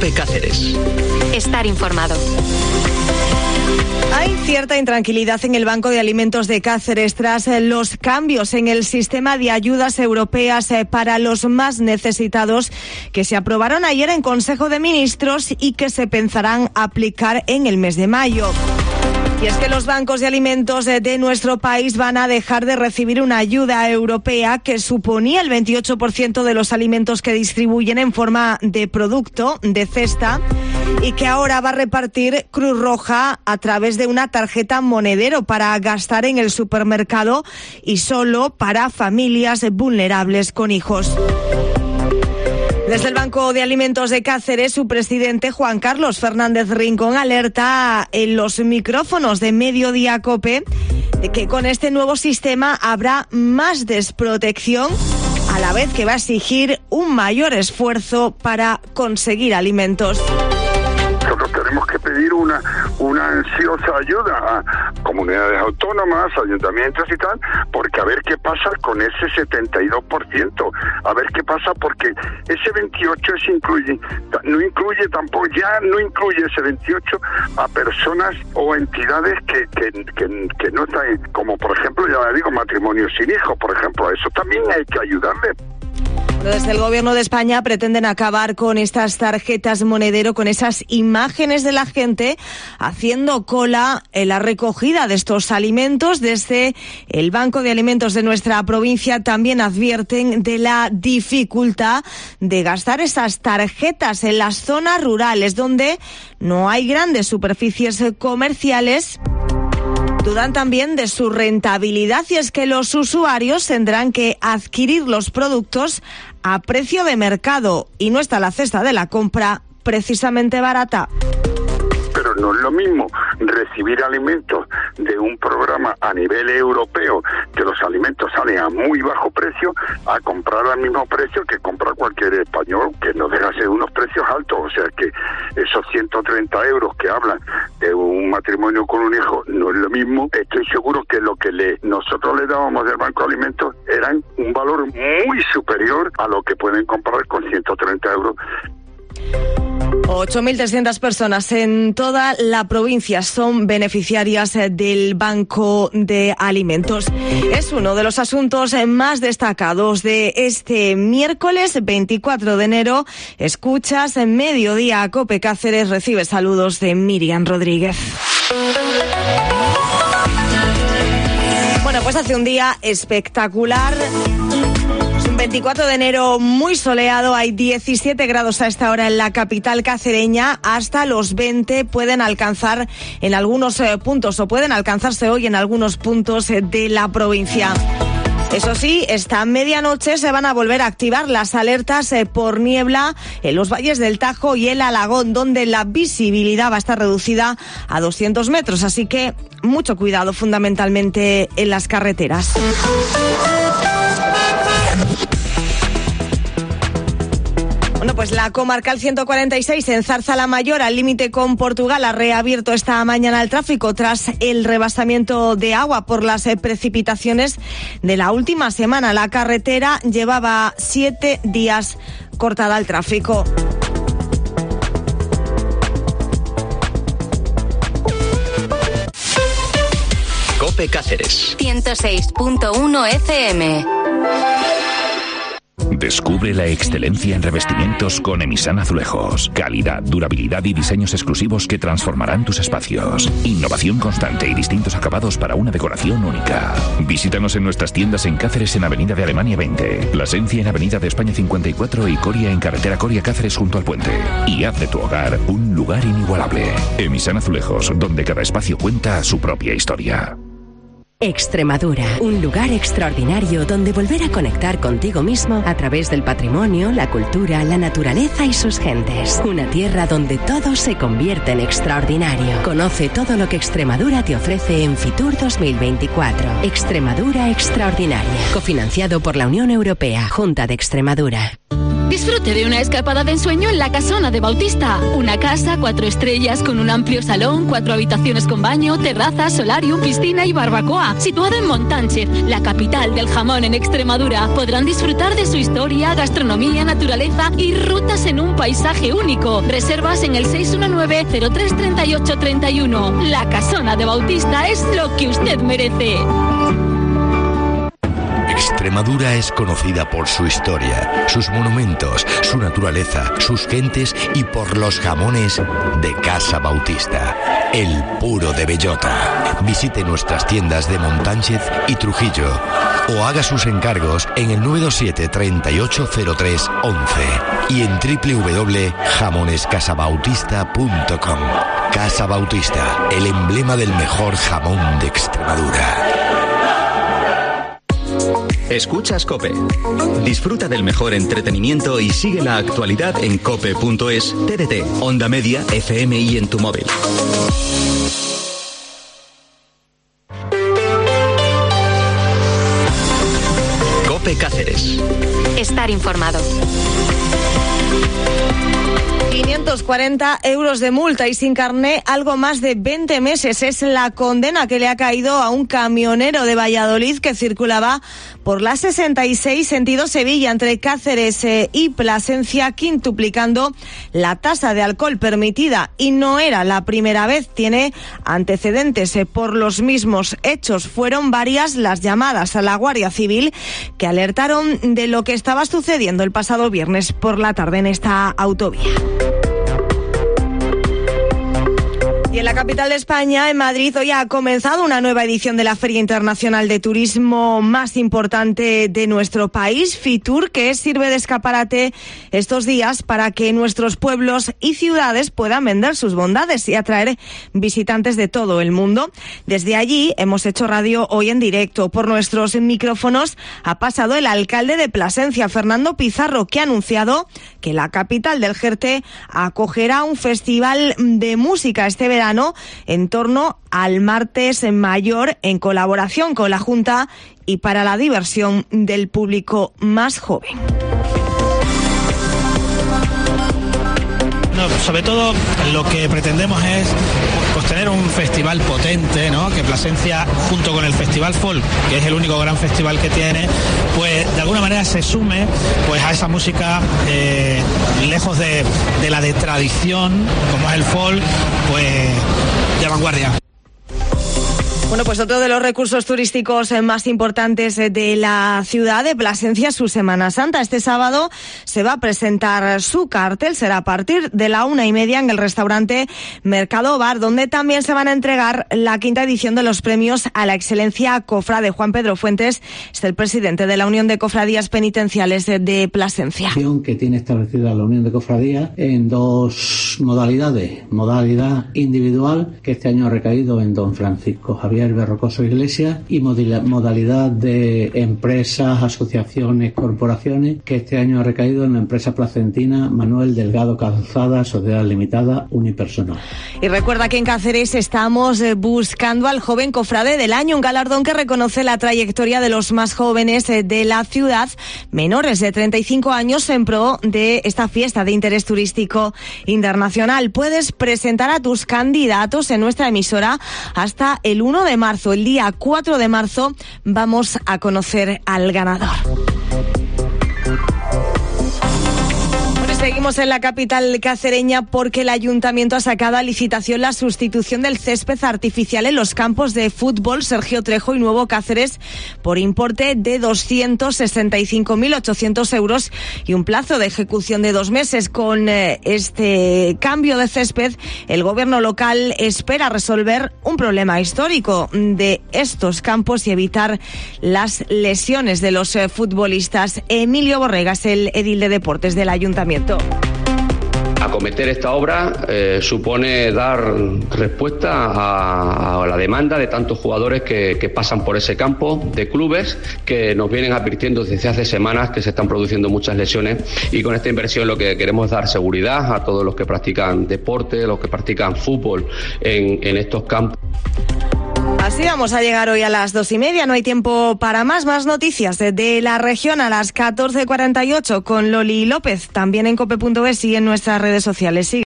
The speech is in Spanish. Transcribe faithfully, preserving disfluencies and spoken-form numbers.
COPE Cáceres. Estar informado. Hay cierta intranquilidad en el Banco de Alimentos de Cáceres tras los cambios en el sistema de ayudas europeas para los más necesitados que se aprobaron ayer en Consejo de Ministros y que se pensarán aplicar en el mes de mayo. Y es que los bancos de alimentos de nuestro país van a dejar de recibir una ayuda europea que suponía el veintiocho por ciento de los alimentos que distribuyen en forma de producto, de cesta, y que ahora va a repartir Cruz Roja a través de una tarjeta monedero para gastar en el supermercado y solo para familias vulnerables con hijos. Desde el Banco de Alimentos de Cáceres, su presidente Juan Carlos Fernández Rincón alerta en los micrófonos de Mediodía COPE de que con este nuevo sistema habrá más desprotección, a la vez que va a exigir un mayor esfuerzo para conseguir alimentos. Nosotros tenemos que pedir una, una ansiosa ayuda a comunidades autónomas, ayuntamientos y tal, porque a ver qué pasa con ese setenta y dos por ciento, a ver qué pasa porque ese veintiocho por ciento es incluye, no incluye tampoco, ya no incluye ese veintiocho por ciento a personas o entidades que, que, que, que no están, como por ejemplo, ya digo, matrimonio sin hijos, por ejemplo, a eso también hay que ayudarle. Desde el Gobierno de España pretenden acabar con estas tarjetas monedero, con esas imágenes de la gente haciendo cola en la recogida de estos alimentos. Desde el Banco de Alimentos de nuestra provincia también advierten de la dificultad de gastar esas tarjetas en las zonas rurales donde no hay grandes superficies comerciales. Dudan también de su rentabilidad y es que los usuarios tendrán que adquirir los productos a precio de mercado y no está la cesta de la compra precisamente barata. Pero no es lo mismo recibir alimentos de un programa a nivel europeo, que los alimentos salen a muy bajo precio, a comprar al mismo precio que comprar cualquier español, que no deja de ser unos precios altos. O sea que esos ciento treinta euros que hablan de un matrimonio con un hijo no es lo mismo. Estoy seguro que lo que le nosotros le dábamos del Banco de Alimentos eran un valor muy superior a lo que pueden comprar con ciento treinta euros. ocho mil trescientas personas en toda la provincia son beneficiarias del Banco de Alimentos. Es uno de los asuntos más destacados de este miércoles veinticuatro de enero. Escuchas en Mediodía COPE Cáceres, recibe saludos de Miriam Rodríguez. Bueno, pues hace un día espectacular. veinticuatro de enero muy soleado, hay diecisiete grados a esta hora en la capital cacereña, hasta los veinte pueden alcanzar en algunos eh, puntos o pueden alcanzarse hoy en algunos puntos eh, de la provincia. Eso sí, esta medianoche se van a volver a activar las alertas eh, por niebla en los valles del Tajo y el Alagón, donde la visibilidad va a estar reducida a doscientos metros, así que mucho cuidado fundamentalmente en las carreteras. Bueno, pues la comarcal ciento cuarenta y seis en Zarzalamayor, al límite con Portugal, ha reabierto esta mañana el tráfico tras el rebasamiento de agua por las precipitaciones de la última semana. La carretera llevaba siete días cortada al tráfico. COPE Cáceres ciento seis punto uno F M. Descubre la excelencia en revestimientos con Emisan Azulejos. Calidad, durabilidad y diseños exclusivos que transformarán tus espacios. Innovación constante y distintos acabados para una decoración única. Visítanos en nuestras tiendas en Cáceres, en Avenida de Alemania veinte, Plasencia en Avenida de España cincuenta y cuatro y Coria en Carretera Coria Cáceres junto al puente. Y haz de tu hogar un lugar inigualable. Emisan Azulejos, donde cada espacio cuenta su propia historia. Extremadura, un lugar extraordinario donde volver a conectar contigo mismo a través del patrimonio, la cultura, la naturaleza y sus gentes. Una tierra donde todo se convierte en extraordinario. Conoce todo lo que Extremadura te ofrece en Fitur dos mil veinticuatro. Extremadura extraordinaria. Cofinanciado por la Unión Europea, Junta de Extremadura. Disfrute de una escapada de ensueño en la Casona de Bautista. Una casa, cuatro estrellas, con un amplio salón, cuatro habitaciones con baño, terraza, solarium, piscina y barbacoa. Situado en Montánchez, la capital del jamón en Extremadura. Podrán disfrutar de su historia, gastronomía, naturaleza y rutas en un paisaje único. Reservas en el seis uno nueve, cero tres tres ocho tres uno. La Casona de Bautista es lo que usted merece. Extremadura es conocida por su historia, sus monumentos, su naturaleza, sus gentes y por los jamones de Casa Bautista, el puro de bellota. Visite nuestras tiendas de Montánchez y Trujillo o haga sus encargos en el nueve dos siete, treinta y ocho cero tres, once y en doble u doble u doble u punto jamones casa bautista punto com. Casa Bautista, el emblema del mejor jamón de Extremadura. Escuchas COPE. Disfruta del mejor entretenimiento y sigue la actualidad en cope punto es, T D T, Onda Media, F M y en tu móvil. COPE Cáceres. Estar informado. quinientos cuarenta euros de multa y sin carné, algo más de veinte meses. Es la condena que le ha caído a un camionero de Valladolid que circulaba por la sesenta y seis sentido Sevilla entre Cáceres eh, y Plasencia, quintuplicando la tasa de alcohol permitida. Y no era la primera vez, tiene antecedentes eh, por los mismos hechos. Fueron varias las llamadas a la Guardia Civil que alertaron de lo que estaba sucediendo el pasado viernes por la tarde en esta autovía. Y en la capital de España, en Madrid, hoy ha comenzado una nueva edición de la Feria Internacional de Turismo más importante de nuestro país, Fitur, que sirve de escaparate estos días para que nuestros pueblos y ciudades puedan vender sus bondades y atraer visitantes de todo el mundo. Desde allí hemos hecho radio hoy en directo. Por nuestros micrófonos ha pasado el alcalde de Plasencia, Fernando Pizarro, que ha anunciado que la capital del Jerte acogerá un festival de música este verano en torno al Martes Mayor en colaboración con la Junta y para la diversión del público más joven. No, sobre todo lo que pretendemos es pues tener un festival potente, ¿no? Que Plasencia, junto con el Festival Folk, que es el único gran festival que tiene, pues de alguna manera se sume pues a esa música eh, lejos de, de la de tradición, como es el folk, pues de vanguardia. Bueno, pues otro de los recursos turísticos más importantes de la ciudad de Plasencia es su Semana Santa. Este sábado se va a presentar su cartel, será a partir de la una y media en el restaurante Mercado Bar, donde también se van a entregar la quinta edición de los premios a la excelencia cofrade. Juan Pedro Fuentes es el presidente de la Unión de Cofradías Penitenciales de Plasencia. Que tiene establecida la Unión de Cofradías en dos modalidades. Modalidad individual, que este año ha recaído en don Francisco Javier Berrocoso Iglesias, y modalidad de empresas, asociaciones, corporaciones, que este año ha recaído en la empresa placentina Manuel Delgado Calzada, Sociedad Limitada, Unipersonal. Y recuerda que en Cáceres estamos buscando al joven cofrade del año, un galardón que reconoce la trayectoria de los más jóvenes de la ciudad, menores de treinta y cinco años, en pro de esta fiesta de interés turístico internacional. Puedes presentar a tus candidatos en nuestra emisora hasta el uno de marzo. El día cuatro de marzo vamos a conocer al ganador. Seguimos en la capital cacereña porque el ayuntamiento ha sacado a licitación la sustitución del césped artificial en los campos de fútbol Sergio Trejo y Nuevo Cáceres por importe de doscientos sesenta y cinco mil ochocientos euros y un plazo de ejecución de dos meses. Con eh, este cambio de césped, el gobierno local espera resolver un problema histórico de estos campos y evitar las lesiones de los eh, futbolistas. Emilio Borregas, el edil de deportes del ayuntamiento. Acometer esta obra eh, supone dar respuesta a, a la demanda de tantos jugadores que, que pasan por ese campo, de clubes que nos vienen advirtiendo desde hace semanas que se están produciendo muchas lesiones, y con esta inversión lo que queremos es dar seguridad a todos los que practican deporte, los que practican fútbol en, en estos campos. Así vamos a llegar hoy a las dos y media. No hay tiempo para más. Más noticias de la región a las catorce cuarenta y ocho con Loli López. También en cope punto es y en nuestras redes sociales. Sigue.